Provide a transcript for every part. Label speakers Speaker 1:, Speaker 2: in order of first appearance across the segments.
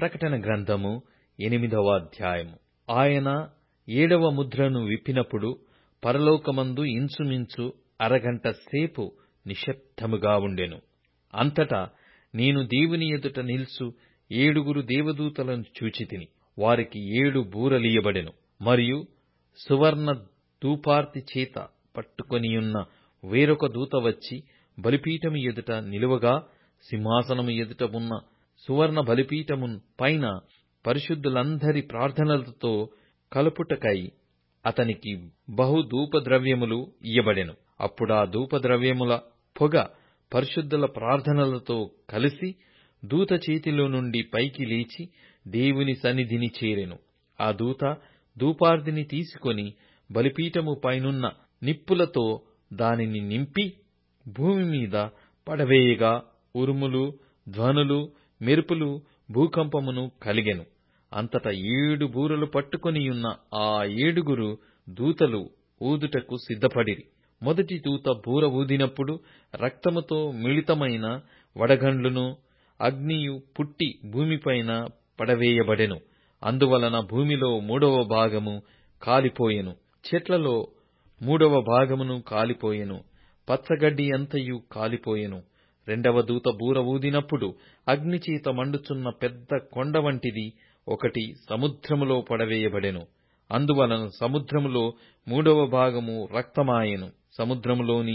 Speaker 1: ప్రకటన గ్రంథము 8వ అధ్యాయము. ఆయన 7వ ముద్రను విప్పినప్పుడు పరలోకమందు ఇంచుమించు అరగంట సేపు నిశ్శబ్దముగా ఉండెను. అంతటా నేను దేవుని ఎదుట నిలుచు 7 దేవదూతలను చూచితిని. వారికి 7 బూరలియ్యబడెను. మరియు సువర్ణ ధూపార్తి చేత పట్టుకొనియున్న వేరొక దూత వచ్చి బలిపీఠము ఎదుట నిలువగా, సింహాసనము ఎదుట ఉన్న సువర్ణ బలిపీఠము పైన పరిశుద్ధులందరి ప్రార్థనలతో కలుపుటకై అతనికి బహు ధూపద్రవ్యములు ఇయ్యబడెను. అప్పుడా ధూపద్రవ్యముల పొగ పరిశుద్ధుల ప్రార్థనలతో కలిసి దూత చేతిలో నుండి పైకి లేచి దేవుని సన్నిధిని చేరెను. ఆ దూత ధూపార్తిని తీసుకొని బలిపీఠము పైనున్న నిప్పులతో దానిని నింపి భూమి మీద పడవేయగా, ఉరుములు, ధ్వనులు, మెరుపులు, భూకంపమును కలిగెను. అంతటా 7 బూరలు పట్టుకొనియున్న ఆ 7 దూతలు ఊదుటకు సిద్ధపడిరి. మొదటి దూత బూర ఊదినప్పుడు రక్తముతో మిళితమైన వడగండ్లును అగ్నియు పుట్టి భూమిపైన పడవేయబడెను. అందువలన భూమిలో 3వ భాగము కాలిపోయెను, చెట్లలో 3వ భాగమును కాలిపోయెను, పచ్చగడ్డి అంతయు కాలిపోయెను. రెండవ దూత బూర ఊదినప్పుడు అగ్నిచేత మండుచున్న పెద్ద కొండ వంటిది ఒకటి సముద్రములో పడవేయబడెను. అందువలన సముద్రములో 3వ భాగము రక్తమాయెను. సముద్రములోని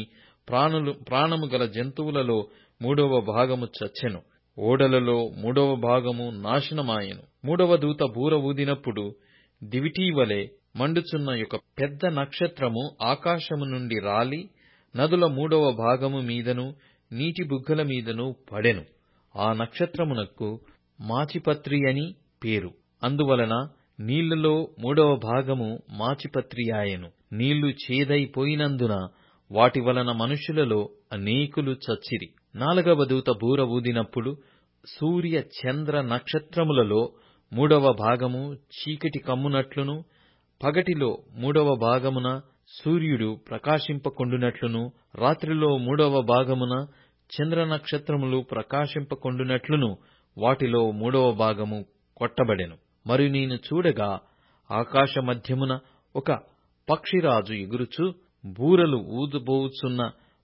Speaker 1: ప్రాణము గల జంతువులలో 3వ భాగము చచ్చెను. ఓడలలో 3వ భాగము నాశనమాయెను. 3వ దూత బూర ఊదినప్పుడు దివిటీవలే మండుచున్న ఒక పెద్ద నక్షత్రము ఆకాశము నుండి రాలి నదుల 3వ భాగము మీదను నీటి బుగ్గల మీదను పడెను. ఆ నక్షత్రమునకు మాచిపత్రి అని పేరు. అందువలన నీళ్లలో 3వ భాగము మాచిపత్రి ఆయెను. నీళ్లు చేదైపోయినందున వాటి వలన మనుషులలో అనేకులు చచ్చిరి. 4వ దూత బూర ఊదినప్పుడు సూర్య చంద్ర నక్షత్రములలో 3వ భాగము చీకటి కమ్మునట్లును, పగటిలో 3వ భాగమున సూర్యుడు ప్రకాశింపకుండునట్లును, రాత్రిలో 3వ భాగమున చంద్ర నక్షత్రములు ప్రకాశింపకుండునట్లును వాటిలో 3వ భాగము కొట్టబడెను. మరియు నేను చూడగా ఆకాశ మధ్యమున ఒక పక్షిరాజు ఎగురుచు బూరలు ఊదబోచున్న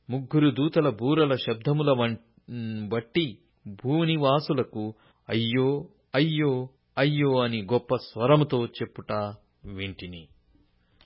Speaker 1: 3 దూతల బూరల శబ్దముల బట్టి భూనివాసులకు అయ్యో అయ్యో అయ్యో అని గొప్ప స్వరముతో చెప్పుట వింటిని.